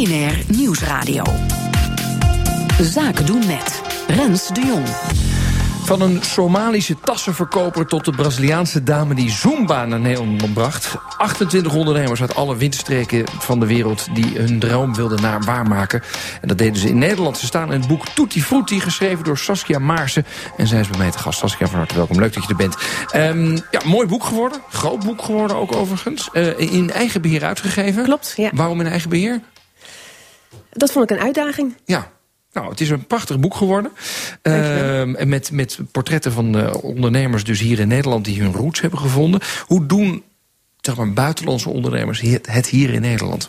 BNR Nieuwsradio. Zaken doen met Rens de Jong. Van een Somalische tassenverkoper tot de Braziliaanse dame die Zumba naar Nederland bracht. 28 ondernemers uit alle windstreken van de wereld die hun droom wilden waarmaken. En dat deden ze in Nederland. Ze staan in het boek Tutti Frutti, geschreven door Saskia Maarsen. En zij is bij mij te gast. Saskia, van harte welkom. Leuk dat je er bent. Mooi boek geworden. Groot boek geworden ook overigens. In eigen beheer uitgegeven. Klopt, ja. Waarom in eigen beheer? Dat vond ik een uitdaging. Ja. Nou, het is een prachtig boek geworden. En met portretten van ondernemers dus hier in Nederland die hun roots hebben gevonden. Hoe doen buitenlandse ondernemers het hier in Nederland?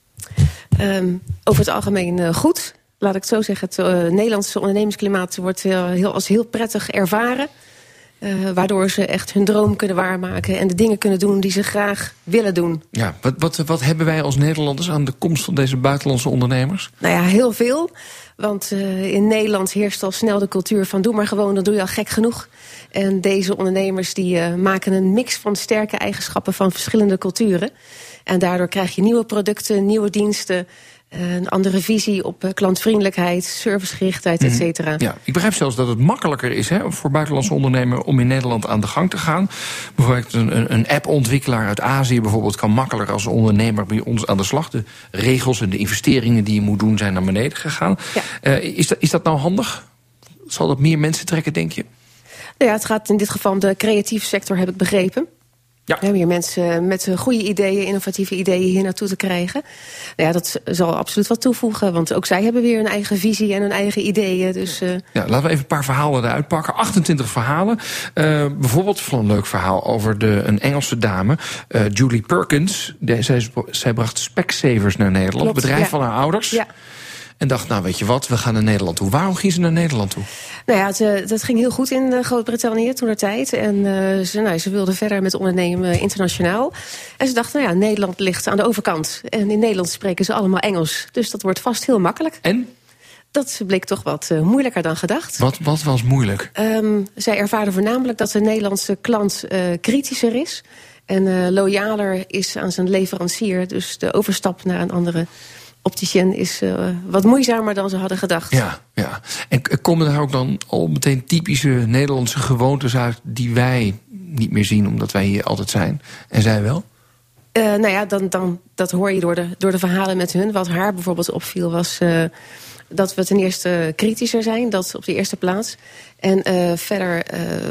Over het algemeen goed. Laat ik het zo zeggen. Het Nederlandse ondernemersklimaat wordt als heel prettig ervaren. Waardoor ze echt hun droom kunnen waarmaken en de dingen kunnen doen die ze graag willen doen. Ja, wat hebben wij als Nederlanders aan de komst van deze buitenlandse ondernemers? Nou ja, heel veel. Want in Nederland heerst al snel de cultuur van doe maar gewoon, dan doe je al gek genoeg. En deze ondernemers die maken een mix van sterke eigenschappen van verschillende culturen. En daardoor krijg je nieuwe producten, nieuwe diensten, een andere visie op klantvriendelijkheid, servicegerichtheid, et cetera. Ja, ik begrijp zelfs dat het makkelijker is voor buitenlandse ondernemers om in Nederland aan de gang te gaan. Bijvoorbeeld een appontwikkelaar uit Azië bijvoorbeeld kan makkelijker als ondernemer bij ons aan de slag. De regels en de investeringen die je moet doen zijn naar beneden gegaan. Ja. Is dat nou handig? Zal dat meer mensen trekken, denk je? Nou ja, het gaat in dit geval om de creatieve sector, heb ik begrepen. Ja. Meer mensen met goede ideeën, innovatieve ideeën hier naartoe te krijgen. Nou ja, dat zal absoluut wat toevoegen. Want ook zij hebben weer hun eigen visie en hun eigen ideeën. Dus, Ja, laten we even een paar verhalen eruit pakken. 28 verhalen. Bijvoorbeeld van een leuk verhaal over een Engelse dame. Julie Perkins. Zij bracht Specsavers naar Nederland. Klopt, bedrijf van haar ouders. Ja. En dacht, nou weet je wat, we gaan naar Nederland toe. Waarom ging ze naar Nederland toe? Nou ja, dat ging heel goed in Groot-Brittannië toentertijd. En ze wilde verder met ondernemen internationaal. En ze dacht, nou ja, Nederland ligt aan de overkant. En in Nederland spreken ze allemaal Engels. Dus dat wordt vast heel makkelijk. En? Dat bleek toch wat moeilijker dan gedacht. Wat was moeilijk? Zij ervaren voornamelijk dat de Nederlandse klant kritischer is. En loyaler is aan zijn leverancier. Dus de overstap naar een andere opticien is wat moeizamer dan ze hadden gedacht. Ja. En komen daar ook dan al meteen typische Nederlandse gewoontes uit die wij niet meer zien omdat wij hier altijd zijn? En zij wel? Nou ja, dan dat hoor je door de verhalen met hun. Wat haar bijvoorbeeld opviel was dat we ten eerste kritischer zijn. Dat op de eerste plaats. En verder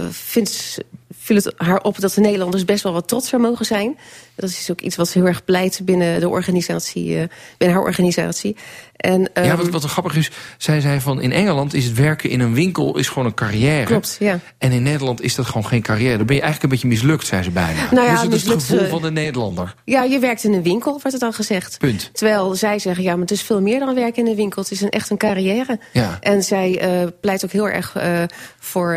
viel het haar op dat de Nederlanders best wel wat trotser mogen zijn. Dat is ook iets wat heel erg pleit binnen de organisatie, binnen haar organisatie. En, wat grappig is, zij zei van in Engeland is het werken in een winkel is gewoon een carrière. Klopt, ja. En in Nederland is dat gewoon geen carrière. Dan ben je eigenlijk een beetje mislukt, zei ze bijna. Nou ja, dus het is het gevoel van de Nederlander. Ja, je werkt in een winkel, wordt het dan gezegd. Punt. Terwijl zij zeggen, ja, maar het is veel meer dan werken in een winkel. Het is echt een carrière. Ja. En zij pleit ook heel erg voor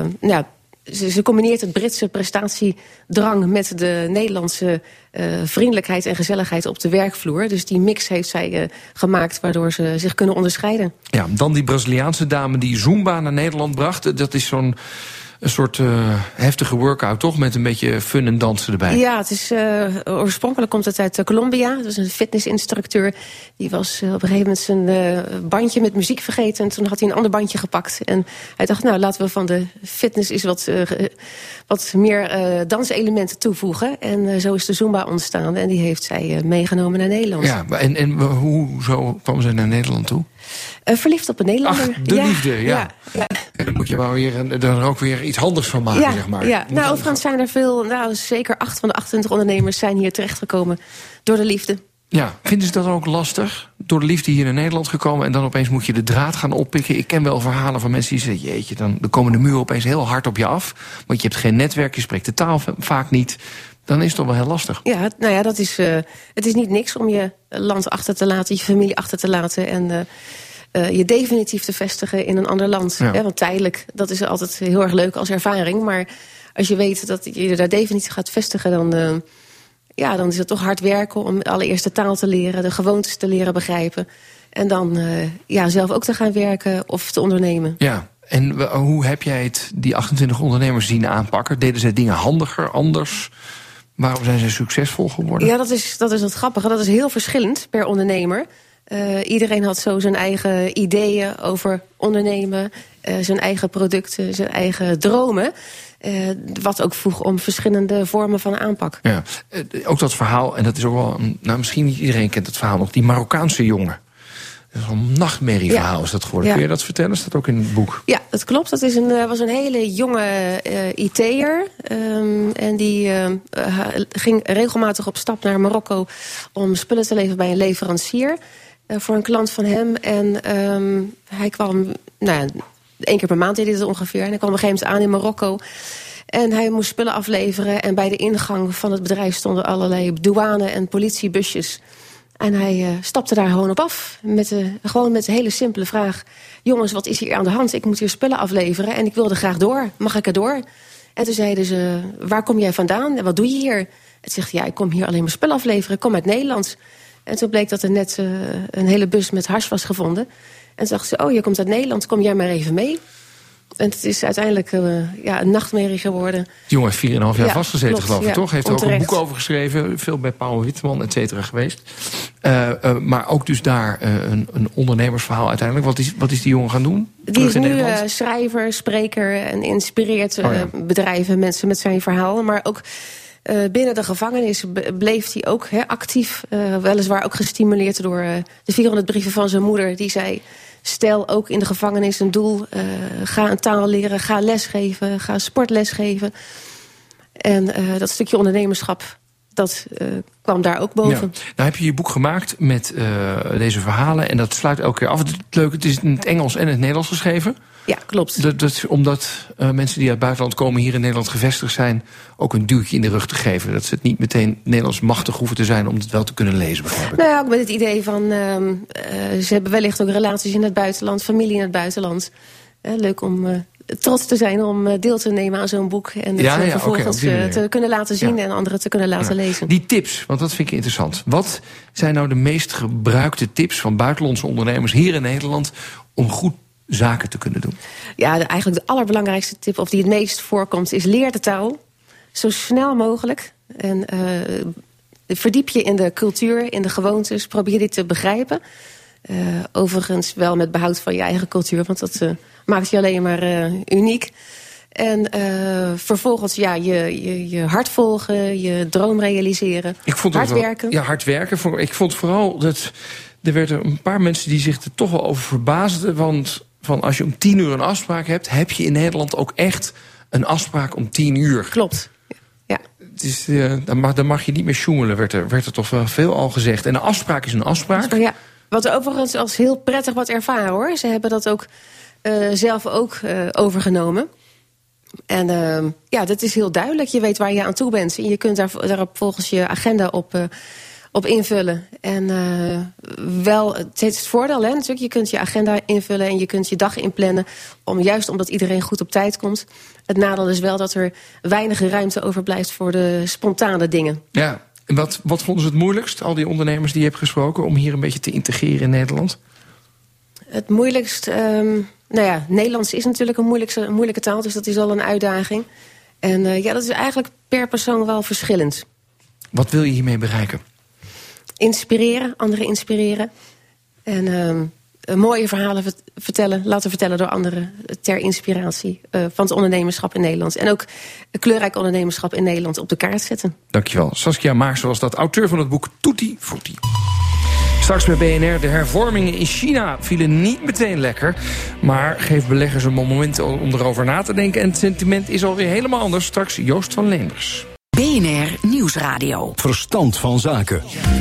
Ze combineert het Britse prestatiedrang met de Nederlandse vriendelijkheid en gezelligheid op de werkvloer. Dus die mix heeft zij gemaakt waardoor ze zich kunnen onderscheiden. Ja, dan die Braziliaanse dame die Zumba naar Nederland bracht. Dat is een soort heftige workout, toch? Met een beetje fun en dansen erbij. Ja, het is, oorspronkelijk komt het uit Colombia. Dat is een fitnessinstructeur. Die was op een gegeven moment zijn bandje met muziek vergeten. En toen had hij een ander bandje gepakt. En hij dacht, nou, laten we van de fitness eens wat meer danselementen toevoegen. En zo is de Zumba ontstaan. En die heeft zij meegenomen naar Nederland. Ja, en hoezo kwam ze naar Nederland toe? Verliefd op een Nederlander. Ach, de liefde, ja. Dan moet je er ook weer iets handigs van maken, zeg maar. Ja. Nou, overigens zijn er veel, zeker 8 van de 28 ondernemers zijn hier terechtgekomen door de liefde. Ja, vinden ze dat ook lastig? Door de liefde hier in Nederland gekomen en dan opeens moet je de draad gaan oppikken. Ik ken wel verhalen van mensen die zeggen, jeetje, dan komen de muren opeens heel hard op je af. Want je hebt geen netwerk, je spreekt de taal vaak niet. Dan is het toch wel heel lastig. Ja, nou ja, het is niet niks om je land achter te laten, je familie achter te laten en je definitief te vestigen in een ander land. Ja. Want tijdelijk, dat is altijd heel erg leuk als ervaring. Maar als je weet dat je daar definitief gaat vestigen, dan is het toch hard werken om allereerst de taal te leren, de gewoontes te leren begrijpen. En dan zelf ook te gaan werken of te ondernemen. Ja. En hoe heb jij die 28 ondernemers zien aanpakken? Deden zij dingen handiger, anders? Waarom zijn ze succesvol geworden? Ja, dat is het grappige. Dat is heel verschillend per ondernemer. Iedereen had zo zijn eigen ideeën over ondernemen, zijn eigen producten, zijn eigen dromen. Wat ook vroeg om verschillende vormen van aanpak. Ja, ook dat verhaal, en dat is ook wel... misschien niet iedereen kent het verhaal nog, die Marokkaanse jongen. Dat is een nachtmerrieverhaal is dat geworden. Kun je dat vertellen? Staat ook in het boek? Ja, dat klopt. Dat is was een hele jonge IT'er. En die ging regelmatig op stap naar Marokko om spullen te leveren bij een leverancier. Voor een klant van hem. En hij kwam, 1 keer per maand deed hij het ongeveer. En hij kwam op een gegeven moment aan in Marokko. En hij moest spullen afleveren. En bij de ingang van het bedrijf stonden allerlei douane- en politiebusjes. En hij stapte daar gewoon op af. Gewoon met een hele simpele vraag. Jongens, wat is hier aan de hand? Ik moet hier spullen afleveren en ik wilde graag door. Mag ik er door? En toen zeiden ze, waar kom jij vandaan? En wat doe je hier? En toen zegt hij, ik kom hier alleen maar spullen afleveren. Ik kom uit Nederland. En toen bleek dat er net een hele bus met hash was gevonden. En toen dachten ze, je komt uit Nederland, kom jij maar even mee. En het is uiteindelijk een nachtmerrie geworden. Die jongen heeft 4,5 jaar vastgezeten, geloof ik, toch? Heeft er ook onterecht. een boek over geschreven. Veel bij Paul Witteman, et cetera, geweest. Maar ook dus daar een ondernemersverhaal uiteindelijk. Wat is die jongen gaan doen? Die is nu schrijver, spreker en inspireert bedrijven, mensen met zijn verhaal. Maar ook binnen de gevangenis bleef hij ook actief. Weliswaar ook gestimuleerd door de 400 brieven van zijn moeder. Die zei, stel ook in de gevangenis een doel. Ga een taal leren, ga lesgeven, ga sportles geven. En dat stukje ondernemerschap, dat kwam daar ook boven. Ja. Nou heb je boek gemaakt met deze verhalen. En dat sluit elke keer af. Het leuke, het is in het Engels en het Nederlands geschreven. Ja, klopt. Dat omdat mensen die uit het buitenland komen, hier in Nederland gevestigd zijn, ook een duwtje in de rug te geven. Dat ze het niet meteen Nederlands machtig hoeven te zijn om het wel te kunnen lezen, begrijp ik. Nou ja, ook met het idee van, ze hebben wellicht ook relaties in het buitenland, familie in het buitenland. Leuk om trots te zijn om deel te nemen aan zo'n boek. En het vervolgens te kunnen laten zien en anderen te kunnen laten lezen. Die tips, want dat vind ik interessant. Wat zijn nou de meest gebruikte tips van buitenlandse ondernemers hier in Nederland om goed zaken te kunnen doen? Ja, eigenlijk de allerbelangrijkste tip, of die het meest voorkomt, is leer de taal. Zo snel mogelijk. En verdiep je in de cultuur, in de gewoontes. Probeer die te begrijpen. Overigens wel met behoud van je eigen cultuur, want dat maakt je alleen maar uniek. En vervolgens je hart volgen, je droom realiseren. Hard werken. Ja, hard werken. Ik vond vooral dat er werden een paar mensen die zich er toch wel over verbaasden. Want van als je om 10 uur een afspraak hebt, heb je in Nederland ook echt een afspraak om 10 uur. Klopt. Ja. Het is, dan mag je niet meer sjoemelen, werd er toch wel veel al gezegd. En een afspraak is een afspraak. Ja. Wat overigens als heel prettig wordt ervaren, hoor. Ze hebben dat ook zelf ook overgenomen. En dat is heel duidelijk. Je weet waar je aan toe bent. En je kunt daarop volgens je agenda op invullen. En het heeft het voordeel, hè, natuurlijk. Je kunt je agenda invullen en je kunt je dag inplannen. Juist omdat iedereen goed op tijd komt. Het nadeel is wel dat er weinig ruimte overblijft voor de spontane dingen. Ja. En wat vonden ze het moeilijkst, al die ondernemers die je hebt gesproken, om hier een beetje te integreren in Nederland? Het moeilijkst, Nederlands is natuurlijk een moeilijke taal, dus dat is al een uitdaging. En dat is eigenlijk per persoon wel verschillend. Wat wil je hiermee bereiken? Inspireren, anderen inspireren. En mooie verhalen laten vertellen door anderen ter inspiratie van het ondernemerschap in Nederland. En ook kleurrijk ondernemerschap in Nederland op de kaart zetten. Dankjewel. Saskia Maarsen was dat, auteur van het boek Tutti Frutti. Straks bij BNR, de hervormingen in China vielen niet meteen lekker. Maar geef beleggers een moment om erover na te denken. En het sentiment is alweer helemaal anders. Straks Joost van Leenders. BNR Nieuwsradio. Verstand van zaken.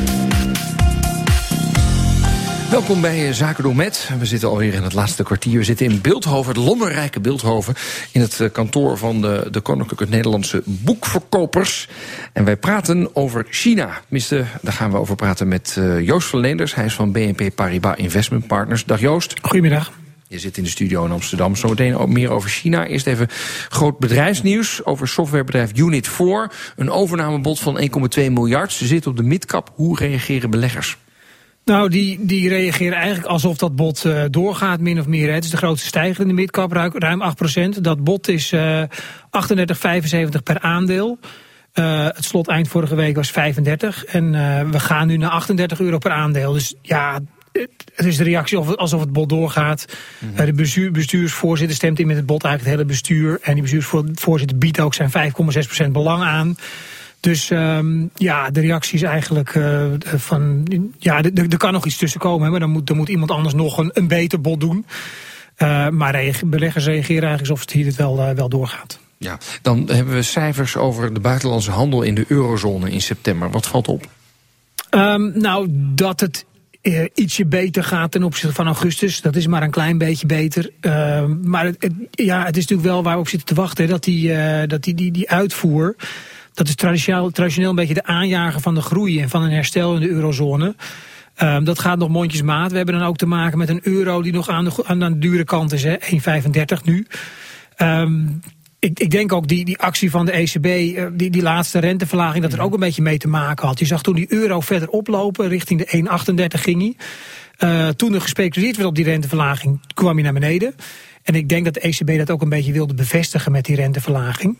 Welkom bij Zaken door Met. We zitten alweer in het laatste kwartier. We zitten in Bilthoven, het lommerrijke Bilthoven, in het kantoor van de Koninklijke Nederlandse Boekverkopers. En wij praten over China. Tenminste, daar gaan we over praten met Joost van Leenders. Hij is van BNP Paribas Investment Partners. Dag Joost. Goedemiddag. Je zit in de studio in Amsterdam. Zometeen ook meer over China. Eerst even groot bedrijfsnieuws over softwarebedrijf Unit4. Een overnamebod van 1,2 miljard. Ze zitten op de midcap. Hoe reageren beleggers? Nou, die reageren eigenlijk alsof dat bod doorgaat, min of meer. Het is de grootste stijger in de midcap, ruim 8%. Dat bod is 38,75 per aandeel. Het slot eind vorige week was 35. En we gaan nu naar €38 per aandeel. Dus ja, het is de reactie alsof het bod doorgaat. De bestuursvoorzitter stemt in met het bod eigenlijk het hele bestuur. En die bestuursvoorzitter biedt ook zijn 5,6% belang aan. Dus de reactie is eigenlijk er kan nog iets tussen komen. Maar dan moet iemand anders nog een beter bod doen. Maar beleggers reageren eigenlijk alsof het hier wel doorgaat. Ja, dan hebben we cijfers over de buitenlandse handel in de eurozone in september. Wat valt op? Dat het ietsje beter gaat ten opzichte van augustus. Dat is maar een klein beetje beter. Maar het is natuurlijk wel waar we op zitten te wachten. Dat die uitvoer, dat is traditioneel een beetje de aanjager van de groei en van een herstel in de eurozone. Dat gaat nog mondjesmaat. We hebben dan ook te maken met een euro die nog aan de dure kant is. 1,35 nu. Ik denk ook die actie van de ECB, die laatste renteverlaging, dat er ook een beetje mee te maken had. Je zag toen die euro verder oplopen, richting de 1,38 ging hij. Toen er gespeculeerd werd op die renteverlaging, kwam hij naar beneden. En ik denk dat de ECB dat ook een beetje wilde bevestigen met die renteverlaging.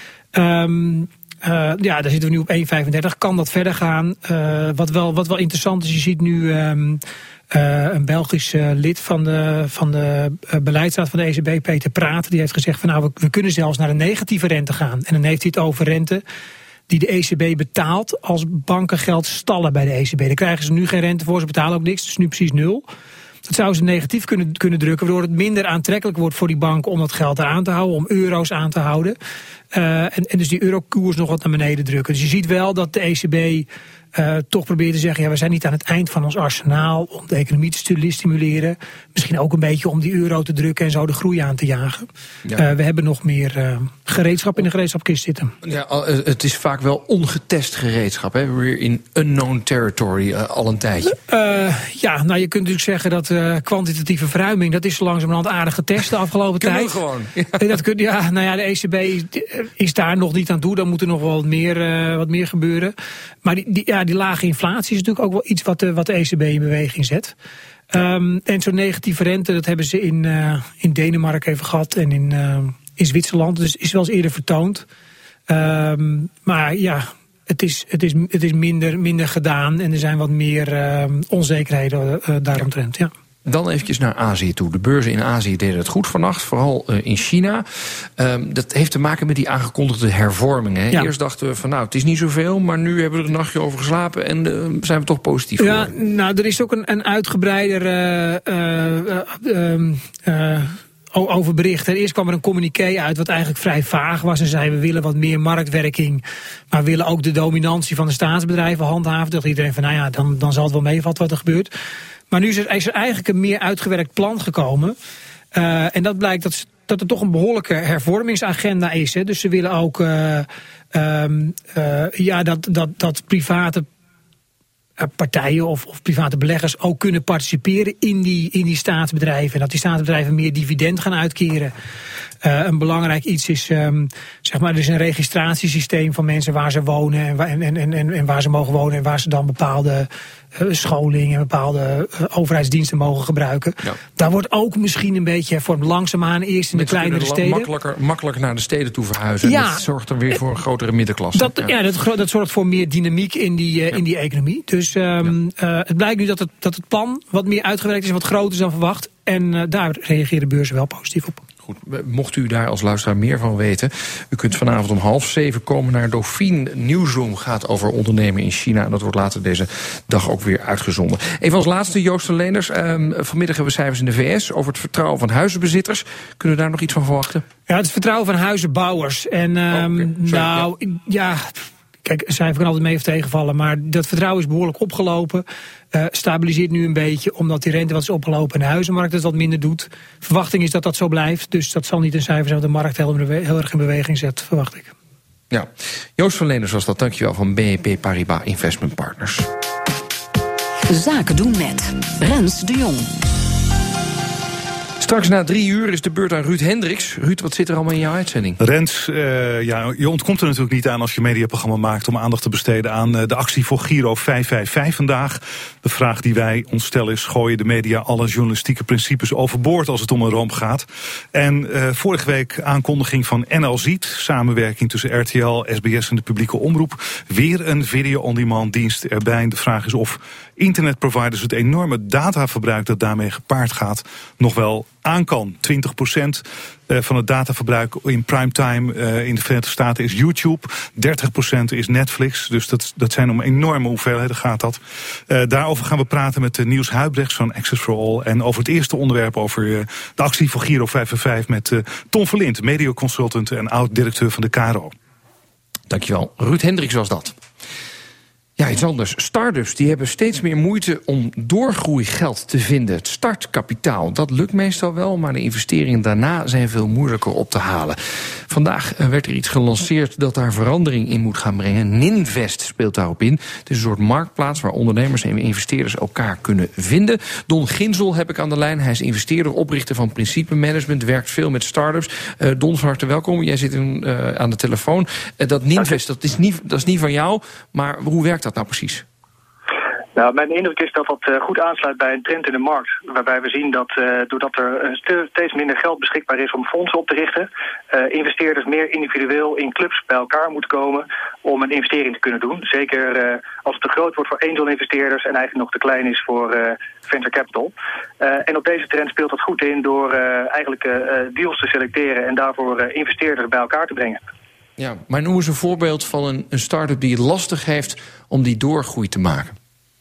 Daar zitten we nu op 1,35. Kan dat verder gaan? Wat wel interessant is, je ziet nu een Belgisch lid van de beleidsraad van de ECB, Peter Praat, die heeft gezegd van we kunnen zelfs naar een negatieve rente gaan. En dan heeft hij het over rente die de ECB betaalt als banken geld stallen bij de ECB. Daar krijgen ze nu geen rente voor, ze betalen ook niks, het is nu precies 0. Dat zou ze negatief kunnen drukken, waardoor het minder aantrekkelijk wordt voor die banken om dat geld eraan te houden, om euro's aan te houden. En dus die eurokoers nog wat naar beneden drukken. Dus je ziet wel dat de ECB toch probeert te zeggen, we zijn niet aan het eind van ons arsenaal om de economie te stimuleren. Misschien ook een beetje om die euro te drukken en zo de groei aan te jagen. Ja. We hebben nog meer gereedschap in de gereedschapkist zitten. Ja, het is vaak wel ongetest gereedschap. Hè? Weer in unknown territory al een tijdje. Je kunt natuurlijk zeggen dat kwantitatieve verruiming, dat is zo langzamerhand aardig getest de afgelopen tijd. Gewoon. Ja. De ECB is daar nog niet aan toe. Dan moet er nog wel wat meer gebeuren. Maar die lage inflatie is natuurlijk ook wel iets wat de ECB in beweging zet. En zo'n negatieve rente, dat hebben ze in Denemarken even gehad en in Zwitserland. Dus is wel eens eerder vertoond. Maar het is minder gedaan en er zijn wat meer onzekerheden daaromtrent. Ja. Dan eventjes naar Azië toe. De beurzen in Azië deden het goed vannacht, vooral in China. Dat heeft te maken met die aangekondigde hervormingen. Ja. Eerst dachten we van het is niet zoveel, maar nu hebben we er een nachtje over geslapen en zijn we toch positief geworden. Ja, er is ook een uitgebreider over bericht. Eerst kwam er een communiqué uit wat eigenlijk vrij vaag was en zei we willen wat meer marktwerking, maar we willen ook de dominantie van de staatsbedrijven handhaven. Dacht iedereen van dan zal het wel meevallen wat er gebeurt. Maar nu is er eigenlijk een meer uitgewerkt plan gekomen. En dat blijkt dat er toch een behoorlijke hervormingsagenda is. Hè. Dus ze willen ook dat private partijen of private beleggers ook kunnen participeren in die staatsbedrijven. En dat die staatsbedrijven meer dividend gaan uitkeren. Een belangrijk iets is, er is een registratiesysteem van mensen waar ze wonen en waar ze mogen wonen en waar ze dan bepaalde scholing en bepaalde overheidsdiensten mogen gebruiken. Ja. Daar wordt ook misschien een beetje hervormd. Langzaamaan eerst in de kleinere steden. Makkelijker naar de steden toe verhuizen. Ja. Dat zorgt er weer voor een grotere middenklasse. Dat zorgt voor meer dynamiek in die economie. Dus het blijkt nu dat het plan wat meer uitgewerkt is en wat groter is dan verwacht. En daar reageren beurzen wel positief op. Goed, mocht u daar als luisteraar meer van weten, u kunt vanavond om 6:30 komen naar Dauphine Newsroom. Gaat over ondernemen in China. Dat wordt later deze dag ook weer uitgezonden. Even als laatste, Joost van Leenders. Vanmiddag hebben we cijfers in de VS over het vertrouwen van huizenbezitters. Kunnen we daar nog iets van verwachten? Ja, het vertrouwen van huizenbouwers. En kijk, een cijfer kan altijd mee of tegenvallen, maar dat vertrouwen is behoorlijk opgelopen. Stabiliseert nu een beetje, omdat die rente wat is opgelopen en de huizenmarkt het wat minder doet. Verwachting is dat dat zo blijft, dus dat zal niet een cijfer zijn dat de markt heel erg in beweging zet, verwacht ik. Ja, Joost van Leenders was dat, dankjewel, van BNP Paribas Investment Partners. Zaken doen met Rens de Jong. Straks na 3 uur is de beurt aan Ruud Hendricks. Ruud, wat zit er allemaal in jouw uitzending? Rens, je ontkomt er natuurlijk niet aan als je een mediaprogramma maakt om aandacht te besteden aan de actie voor Giro 555 vandaag. De vraag die wij ons stellen is: gooien de media alle journalistieke principes overboord als het om een ramp gaat? En vorige week aankondiging van NL Ziet, samenwerking tussen RTL, SBS en de publieke omroep. Weer een video-on-demand dienst erbij. De vraag is of internetproviders het enorme dataverbruik dat daarmee gepaard gaat nog wel aan kan. 20% van het dataverbruik in primetime in de Verenigde Staten is YouTube. 30% is Netflix. Dus dat zijn om enorme hoeveelheden gaat dat. Daarover gaan we praten met Niels Huibrechts van Access for All. En over het eerste onderwerp, over de actie voor Giro 555 met Tom Verlint, mediaconsultant en oud-directeur van de KRO. Dankjewel. Ruud Hendricks was dat. Ja, iets anders. Start-ups die hebben steeds meer moeite om doorgroeigeld te vinden. Het startkapitaal, dat lukt meestal wel, maar de investeringen daarna zijn veel moeilijker op te halen. Vandaag werd er iets gelanceerd dat daar verandering in moet gaan brengen. Ninvest speelt daarop in. Het is een soort marktplaats waar ondernemers en investeerders elkaar kunnen vinden. Don Ginzel heb ik aan de lijn. Hij is investeerder, oprichter van Principe Management, werkt veel met start-ups. Don, van harte welkom. Jij zit aan de telefoon. Dat Ninvest, dat is niet van jou, maar hoe werkt dat nou precies? Nou, mijn indruk is dat dat goed aansluit bij een trend in de markt. Waarbij we zien dat doordat er steeds minder geld beschikbaar is om fondsen op te richten, investeerders meer individueel in clubs bij elkaar moeten komen om een investering te kunnen doen. Zeker als het te groot wordt voor angel-investeerders en eigenlijk nog te klein is voor venture capital. En op deze trend speelt dat goed in door eigenlijk deals te selecteren en daarvoor investeerders bij elkaar te brengen. Ja, maar noem eens een voorbeeld van een start-up die het lastig heeft om die doorgroei te maken.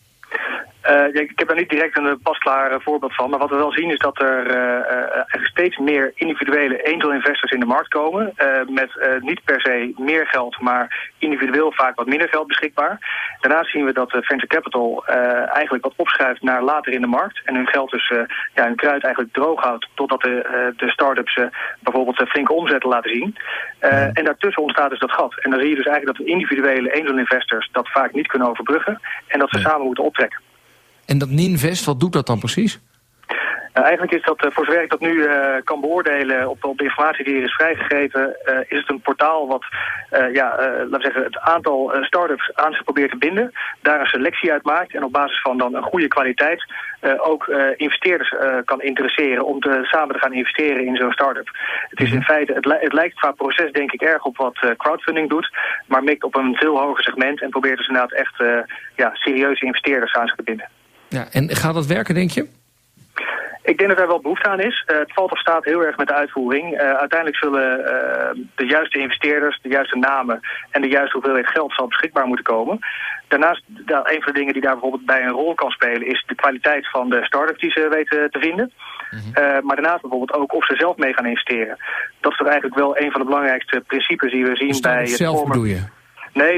Ik heb daar niet direct een pasklaar voorbeeld van. Maar wat we wel zien is dat er steeds meer individuele angel investors in de markt komen. Met niet per se meer geld, maar individueel vaak wat minder geld beschikbaar. Daarnaast zien we dat venture capital eigenlijk wat opschuift naar later in de markt. En hun geld dus hun kruid eigenlijk droog houdt totdat de start-ups bijvoorbeeld flinke omzetten laten zien. En daartussen ontstaat dus dat gat. En dan zie je dus eigenlijk dat de individuele angel investors dat vaak niet kunnen overbruggen. En dat ze samen moeten optrekken. En dat Ninvest, wat doet dat dan precies? Eigenlijk is dat, voor zover ik dat nu kan beoordelen op de informatie die er is vrijgegeven, is het een portaal wat laten we zeggen, het aantal start-ups aan zich probeert te binden, daar een selectie uit maakt en op basis van dan een goede kwaliteit ook investeerders kan interesseren om samen te gaan investeren in zo'n start-up. Het is in feite, het lijkt qua proces denk ik erg op wat crowdfunding doet, maar mikt op een veel hoger segment en probeert dus inderdaad echt serieuze investeerders aan zich te binden. Ja, en gaat dat werken, denk je? Ik denk dat er wel behoefte aan is. Het valt of staat heel erg met de uitvoering. Uiteindelijk zullen de juiste investeerders, de juiste namen en de juiste hoeveelheid geld zal beschikbaar moeten komen. Daarnaast, een van de dingen die daar bijvoorbeeld bij een rol kan spelen is de kwaliteit van de start-up die ze weten te vinden. Maar daarnaast bijvoorbeeld ook of ze zelf mee gaan investeren. Dat is toch eigenlijk wel een van de belangrijkste principes die we zien bij het zelf bedoel je? Nee,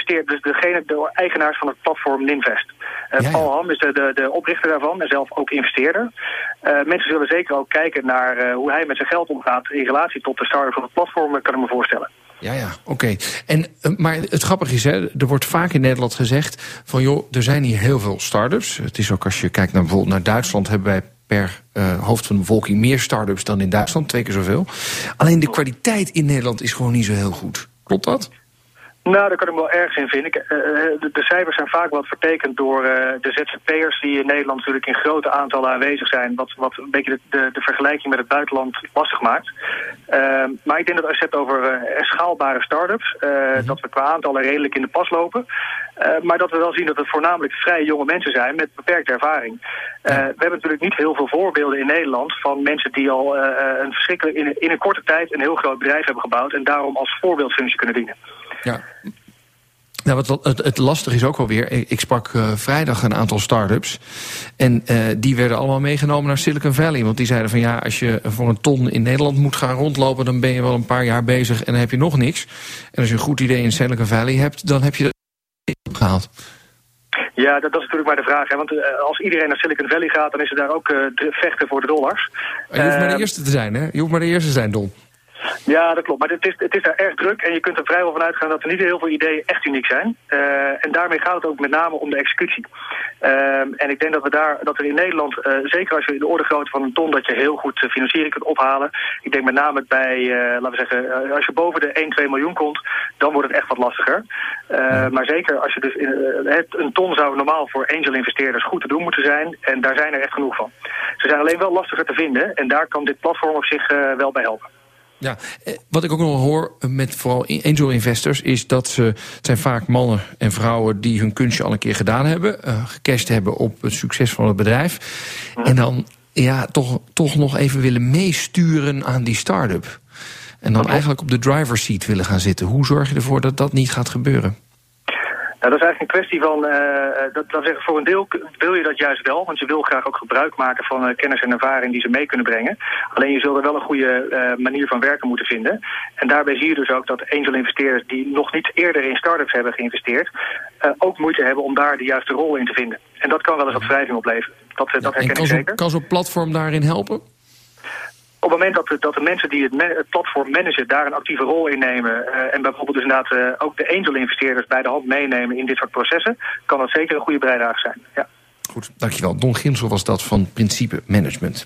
de eigenaars van het platform Ninvest. Paul Ham is de oprichter daarvan en zelf ook investeerder. Mensen zullen zeker ook kijken naar hoe hij met zijn geld omgaat in relatie tot de start-up van het platform, kan ik me voorstellen. Ja, oké. Maar het grappige is, er wordt vaak in Nederland gezegd van joh, er zijn hier heel veel start-ups. Het is ook als je kijkt naar bijvoorbeeld naar Duitsland, hebben wij per hoofd van de bevolking meer start-ups dan in Duitsland, 2 keer zoveel. Alleen de kwaliteit in Nederland is gewoon niet zo heel goed. Klopt dat? Nou, daar kan ik me wel ergens in vinden. De cijfers zijn vaak wat vertekend door de ZZP'ers die in Nederland natuurlijk in grote aantallen aanwezig zijn. Wat een beetje de vergelijking met het buitenland lastig maakt. Maar ik denk dat als je het over schaalbare start-ups, dat we qua aantallen redelijk in de pas lopen. Maar dat we wel zien dat het voornamelijk vrij jonge mensen zijn met beperkte ervaring. We hebben natuurlijk niet heel veel voorbeelden in Nederland van mensen die al een verschrikkelijk in een korte tijd een heel groot bedrijf hebben gebouwd en daarom als voorbeeldfunctie kunnen dienen. Ja. Nou, het lastige is ook wel weer. Ik sprak vrijdag een aantal start-ups. En die werden allemaal meegenomen naar Silicon Valley. Want die zeiden van ja, als je voor een ton in Nederland moet gaan rondlopen, dan ben je wel een paar jaar bezig en dan heb je nog niks. En als je een goed idee in Silicon Valley hebt, dan heb je dat opgehaald. Ja, dat is natuurlijk maar de vraag. Hè? Want als iedereen naar Silicon Valley gaat, dan is er daar ook vechten voor de dollars. Je hoeft maar de eerste te zijn, hè? Je hoeft maar de eerste te zijn, Don. Ja, dat klopt. Maar het is daar erg druk en je kunt er vrijwel van uitgaan dat er niet heel veel ideeën echt uniek zijn. En daarmee gaat het ook met name om de executie. En ik denk dat er in Nederland, zeker als je in de orde grootte van een ton, dat je heel goed financiering kunt ophalen. Ik denk met name bij, laten we zeggen, als je boven de 1-2 miljoen komt, dan wordt het echt wat lastiger. Maar zeker als je dus een ton zou normaal voor angel-investeerders goed te doen moeten zijn. En daar zijn er echt genoeg van. Ze zijn alleen wel lastiger te vinden en daar kan dit platform op zich wel bij helpen. Ja, wat ik ook nog hoor met vooral angel investors is dat het zijn vaak mannen en vrouwen die hun kunstje al een keer gedaan hebben, gecashed hebben op het succes van het bedrijf. En dan toch nog even willen meesturen aan die start-up. En dan eigenlijk op de driver's seat willen gaan zitten. Hoe zorg je ervoor dat dat niet gaat gebeuren? Nou, dat is eigenlijk een kwestie van, voor een deel wil je dat juist wel, want je wil graag ook gebruik maken van kennis en ervaring die ze mee kunnen brengen. Alleen je zult er wel een goede manier van werken moeten vinden. En daarbij zie je dus ook dat angel-investeerders die nog niet eerder in start-ups hebben geïnvesteerd, ook moeite hebben om daar de juiste rol in te vinden. En dat kan wel eens wat wrijving opleveren. Dat herken ik zeker. Kan zo'n platform daarin helpen? Op het moment dat de mensen die het platform managen daar een actieve rol in nemen en bijvoorbeeld dus inderdaad ook de angel-investeerders bij de hand meenemen in dit soort processen, kan dat zeker een goede bijdrage zijn. Ja. Goed, dankjewel. Don Ginsel was dat van Principe Management.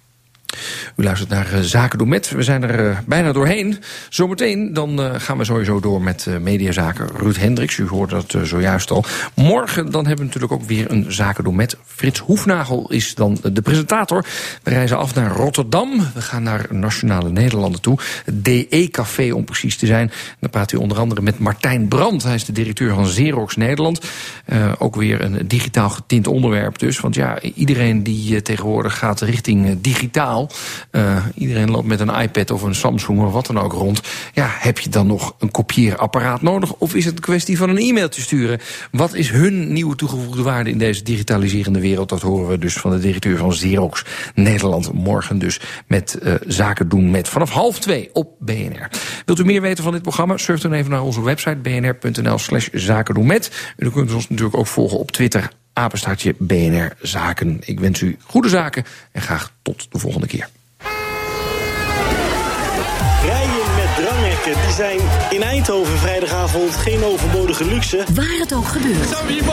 U luistert naar Zaken doen met. We zijn er bijna doorheen. Zometeen dan gaan we sowieso door met mediazaken. Ruud Hendricks, u hoorde dat zojuist al. Morgen dan hebben we natuurlijk ook weer een Zaken doen met. Frits Hoefnagel is dan de presentator. We reizen af naar Rotterdam. We gaan naar Nationale Nederlanden toe. Het DE-café om precies te zijn. Dan praat u onder andere met Martijn Brandt. Hij is de directeur van Xerox Nederland. Ook weer een digitaal getint onderwerp dus. Want ja, iedereen die tegenwoordig gaat richting digitaal. Iedereen loopt met een iPad of een Samsung of wat dan ook rond. Ja, heb je dan nog een kopieerapparaat nodig? Of is het een kwestie van een e-mailtje sturen? Wat is hun nieuwe toegevoegde waarde in deze digitaliserende wereld? Dat horen we dus van de directeur van Xerox Nederland. Morgen dus met Zaken doen met vanaf 1:30 op BNR. Wilt u meer weten van dit programma? Surf dan even naar onze website bnr.nl/zaken doen met. U kunt ons natuurlijk ook volgen op Twitter. _BNR Zaken. Ik wens u goede zaken en graag tot de volgende keer. Rijden met dranghekken, die zijn in Eindhoven vrijdagavond geen overbodige luxe. Waar het ook gebeurt.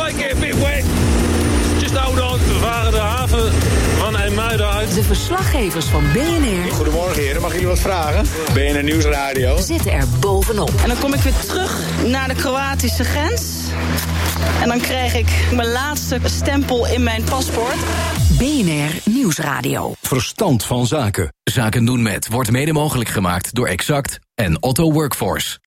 We varen de haven van IJmuiden uit. De verslaggevers van BNR. Goedemorgen heren, mag ik jullie wat vragen? BNR Nieuwsradio. Zitten er bovenop. En dan kom ik weer terug naar de Kroatische grens. En dan krijg ik mijn laatste stempel in mijn paspoort. BNR Nieuwsradio. Verstand van zaken. Zaken doen met wordt mede mogelijk gemaakt door Exact en Otto Workforce.